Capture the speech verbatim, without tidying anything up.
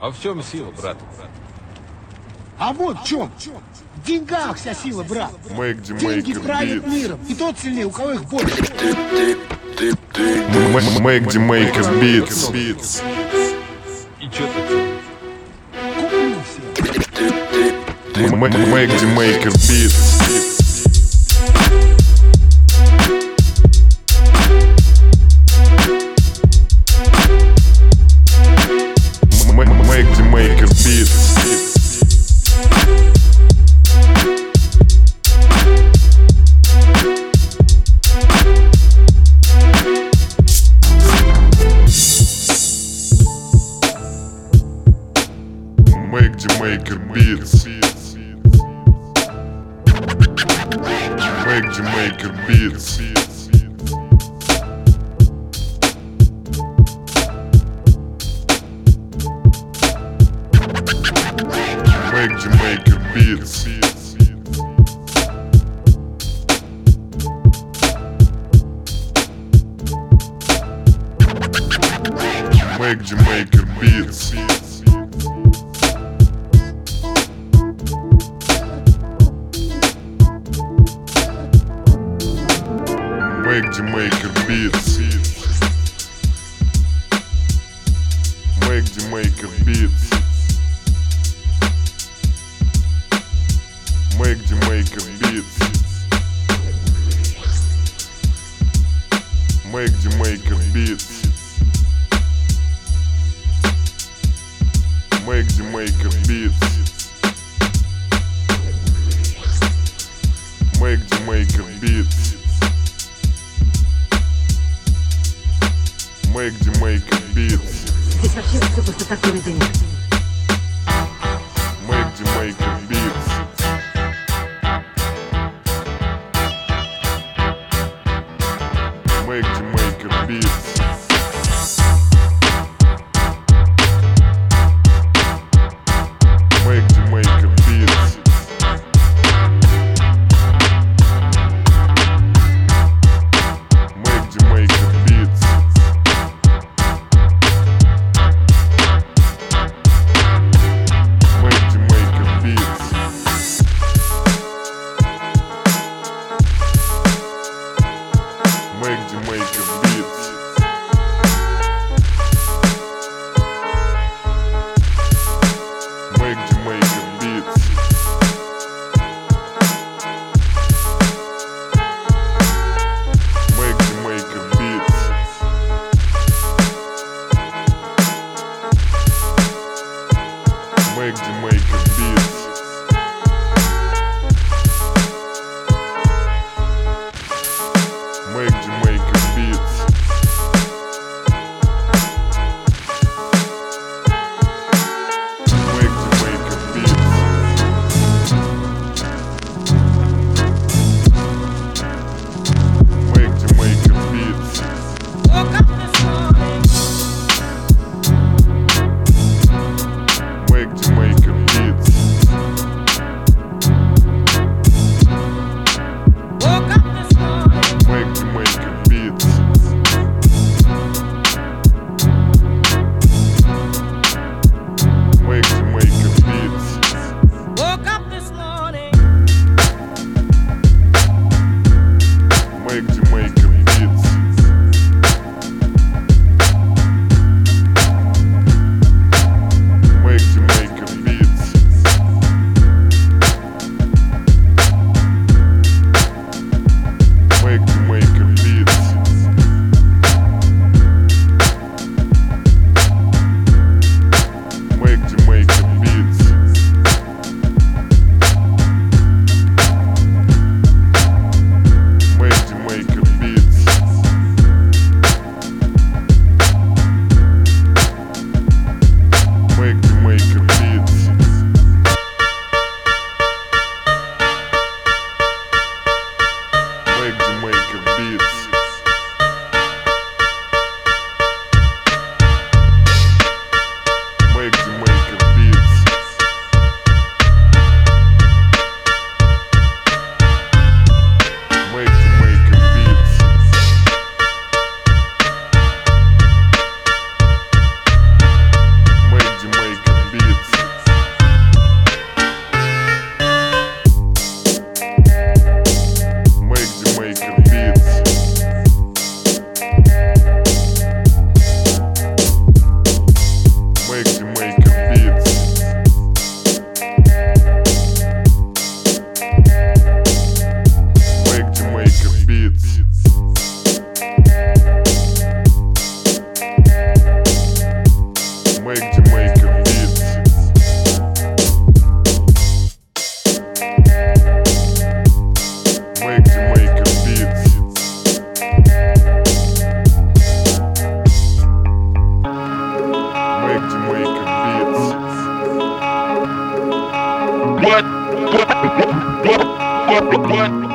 А в чем сила, брат? А вот в чем. В деньгах вся сила, брат. Make the Деньги maker правят beat. миром. И тот сильнее, у кого их больше. Make the maker beats. Beats. И чё ты? Куплю все. Make the maker beats. Make the maker beats. Make the maker beats. Make the maker beats. Make the maker beats. Make the maker beats. Make the maker beats. Make the maker beats. Make the maker beats. Make the maker beats. Make the maker beats. Make the maker beats. Make the maker beats. Здесь вообще все просто так поведение. Make the maker beats. Make the maker beats. Make the maker beats. Make the maker beats. Make the maker beats. Make the maker beats. Make the maker beats. Make the maker beats. Make the maker beats. Make the maker beats. Make the maker beats. Make the maker beats. Make the maker beats. What? What? What?